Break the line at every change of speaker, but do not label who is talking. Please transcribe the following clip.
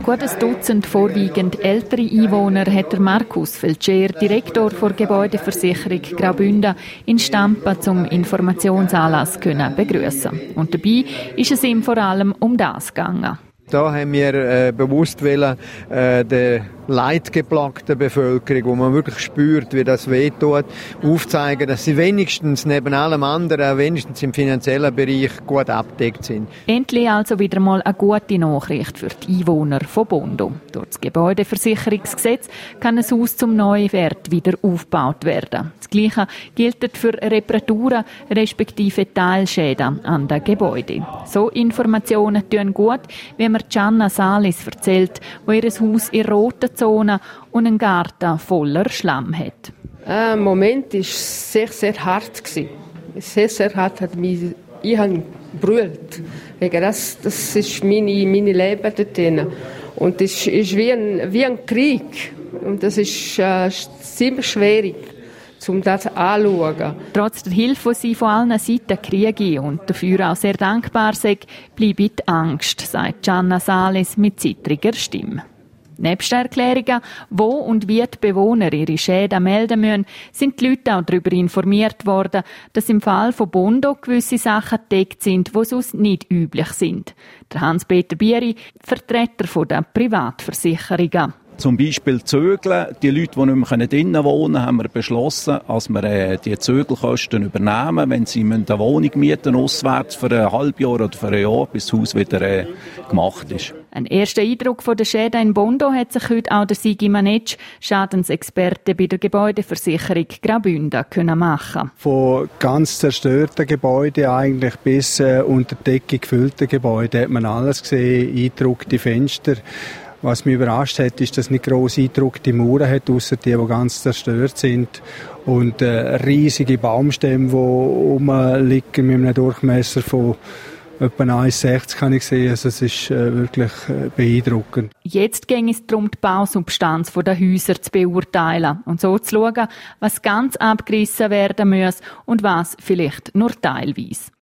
Gut ein Dutzend vorwiegend ältere Einwohner hat der Markus Feltscher, Direktor der Gebäudeversicherung Graubünden, in Stampa zum Informationsanlass begrüßen. Und dabei ist es ihm vor allem um das gegangen.
Da haben wir bewusst der leidgeplagten Bevölkerung, wo man wirklich spürt, wie das wehtut, aufzeigen, dass sie wenigstens neben allem anderen, wenigstens im finanziellen Bereich, gut abgedeckt sind.
Endlich also wieder mal eine gute Nachricht für die Einwohner von Bondo. Durch das Gebäudeversicherungsgesetz kann ein Haus zum Neuwert wieder aufgebaut werden. Das Gleiche gilt für Reparaturen respektive Teilschäden an den Gebäuden. So Informationen tun gut, wie mir Gianna Salis erzählt, wo ihr Haus in roten Zone und einen Garten voller Schlamm hat.
Im Moment war es sehr, sehr hart. Sehr, sehr hart hat mich. Ich habe gebrüllt. Das ist meine Leben dort drin. Und es ist wie ein Krieg. Und das ist ziemlich schwierig, um das anzuschauen.
Trotz der Hilfe, die sie von allen Seiten kriegen und dafür auch sehr dankbar sind, bleibt die Angst, sagt Gianna Salis mit zittriger Stimme. Nebst Erklärungen, wo und wie die Bewohner ihre Schäden melden müssen, sind die Leute auch darüber informiert worden, dass im Fall von Bondo gewisse Sachen gedeckt sind, die sonst nicht üblich sind. Der Hans-Peter Bieri, Vertreter der Privatversicherungen.
Zum Beispiel Zögeln. Die Leute, die nicht mehr drinnen wohnen können, haben wir beschlossen, dass wir die Zögelkosten übernehmen, wenn sie eine Wohnung mieten auswärts für ein halbes Jahr oder für ein Jahr, bis das Haus wieder gemacht ist.
Ein erster Eindruck von der Schäden in Bondo hat sich heute auch der Sigi Manetsch, Schadensexperte bei der Gebäudeversicherung Graubünden, machen.
Von ganz zerstörten Gebäuden eigentlich bis unter Decke gefüllten Gebäuden hat man alles gesehen, eingedruckte Fenster. Was mich überrascht hat, ist, dass nicht gross eingedruckte Mauern hat, ausser die ganz zerstört sind. Und riesige Baumstämme, die rumliegen mit einem Durchmesser von etwa 1,60 kann ich sehen. Also es ist wirklich beeindruckend.
Jetzt ging es darum, die Bausubstanz der Häuser zu beurteilen und so zu schauen, was ganz abgerissen werden muss und was vielleicht nur teilweise.